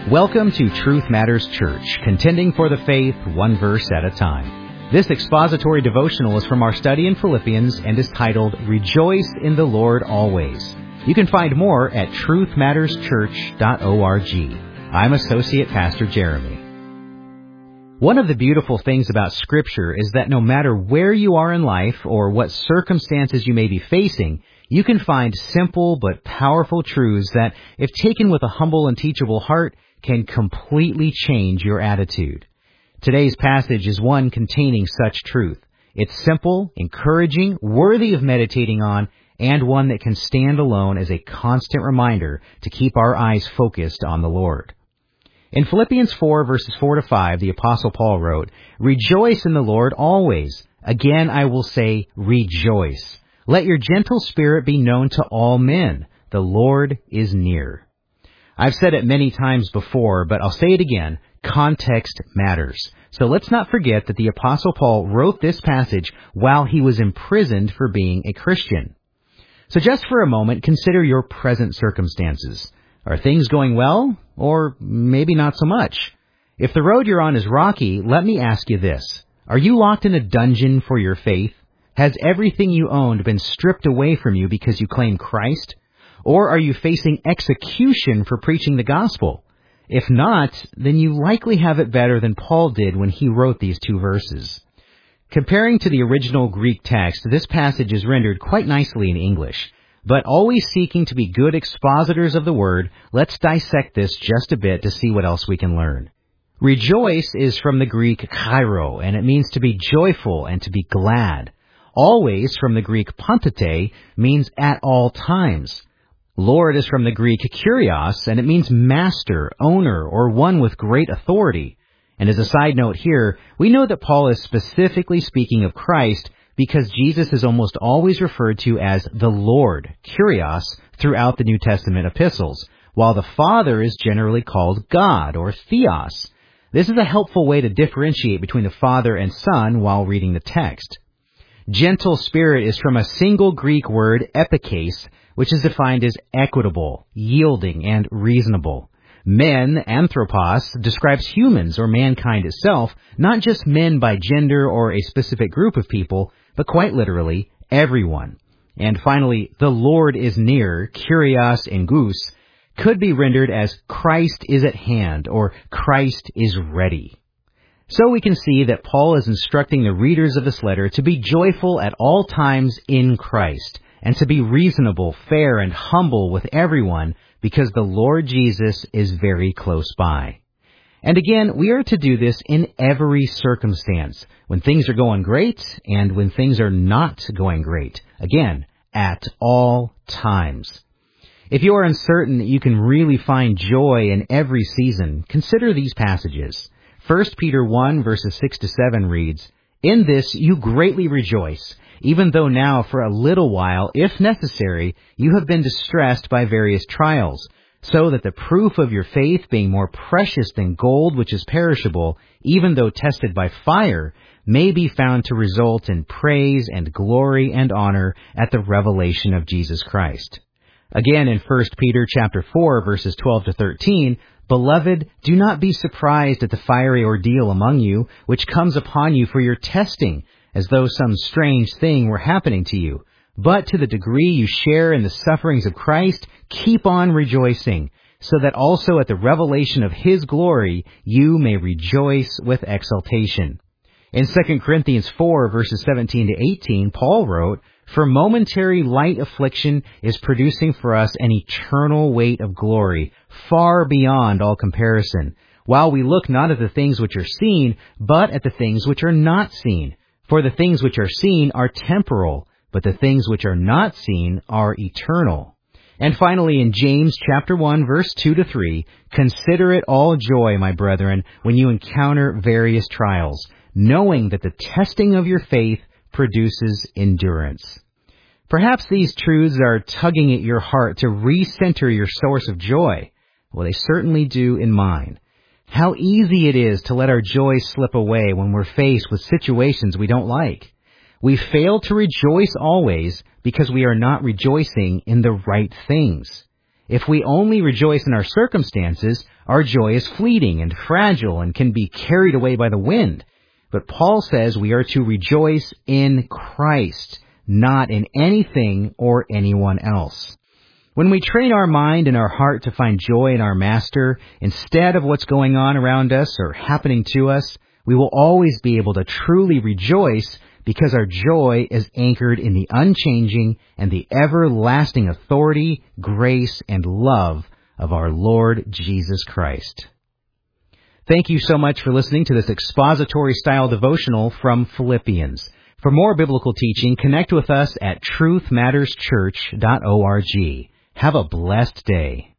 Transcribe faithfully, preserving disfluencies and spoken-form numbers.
Welcome to Truth Matters Church, contending for the faith one verse at a time. This expository devotional is from our study in Philippians and is titled, Rejoice in the Lord Always. You can find more at truth matters church dot org. I'm Associate Pastor Jeremy. One of the beautiful things about Scripture is that no matter where you are in life or what circumstances you may be facing, you can find simple but powerful truths that, if taken with a humble and teachable heart, can completely change your attitude. Today's passage is one containing such truth. It's simple, encouraging, worthy of meditating on, and one that can stand alone as a constant reminder to keep our eyes focused on the Lord. In Philippians four, verses four to five, the Apostle Paul wrote, Rejoice in the Lord always. Again I will say, rejoice. Let your gentle spirit be known to all men. The Lord is near. I've said it many times before, but I'll say it again. Context matters. So let's not forget that the Apostle Paul wrote this passage while he was imprisoned for being a Christian. So just for a moment, consider your present circumstances. Are things going well? Or maybe not so much? If the road you're on is rocky, let me ask you this. Are you locked in a dungeon for your faith? Has everything you owned been stripped away from you because you claim Christ? Or are you facing execution for preaching the gospel? If not, then you likely have it better than Paul did when he wrote these two verses. Comparing to the original Greek text, this passage is rendered quite nicely in English. But always seeking to be good expositors of the Word, let's dissect this just a bit to see what else we can learn. Rejoice is from the Greek chairo, and it means to be joyful and to be glad. Always, from the Greek pantate, means at all times. Lord is from the Greek kurios, and it means master, owner, or one with great authority. And as a side note here, we know that Paul is specifically speaking of Christ because Jesus is almost always referred to as the Lord, kurios, throughout the New Testament epistles, while the Father is generally called God, or theos. This is a helpful way to differentiate between the Father and Son while reading the text. Gentle spirit is from a single Greek word, epikes, which is defined as equitable, yielding, and reasonable. Men, anthropos, describes humans or mankind itself, not just men by gender or a specific group of people, but quite literally, everyone. And finally, the Lord is near, kurios engus, could be rendered as Christ is at hand or Christ is ready. So we can see that Paul is instructing the readers of this letter to be joyful at all times in Christ, and to be reasonable, fair, and humble with everyone, because the Lord Jesus is very close by. And again, we are to do this in every circumstance, when things are going great and when things are not going great. Again, at all times. If you are uncertain that you can really find joy in every season, consider these passages. First Peter one, verses six to seven reads, In this you greatly rejoice, even though now for a little while, if necessary, you have been distressed by various trials, so that the proof of your faith, being more precious than gold which is perishable, even though tested by fire, may be found to result in praise and glory and honor at the revelation of Jesus Christ. Again, in First Peter chapter four, verses twelve to thirteen, Beloved, do not be surprised at the fiery ordeal among you, which comes upon you for your testing, as though some strange thing were happening to you. But to the degree you share in the sufferings of Christ, keep on rejoicing, so that also at the revelation of His glory you may rejoice with exultation. In Second Corinthians four, verses seventeen to eighteen, Paul wrote, For momentary light affliction is producing for us an eternal weight of glory, far beyond all comparison, while we look not at the things which are seen, but at the things which are not seen. For the things which are seen are temporal, but the things which are not seen are eternal. And finally, in James chapter one, verse two to three, Consider it all joy, my brethren, when you encounter various trials, knowing that the testing of your faith produces endurance. Perhaps these truths are tugging at your heart to recenter your source of joy. Well, they certainly do in mine. How easy it is to let our joy slip away when we're faced with situations we don't like. We fail to rejoice always because we are not rejoicing in the right things. If we only rejoice in our circumstances, our joy is fleeting and fragile and can be carried away by the wind. But Paul says we are to rejoice in Christ, not in anything or anyone else. When we train our mind and our heart to find joy in our Master instead of what's going on around us or happening to us, we will always be able to truly rejoice because our joy is anchored in the unchanging and the everlasting authority, grace, and love of our Lord Jesus Christ. Thank you so much for listening to this expository-style devotional from Philippians. For more biblical teaching, connect with us at truth matters church dot org. Have a blessed day.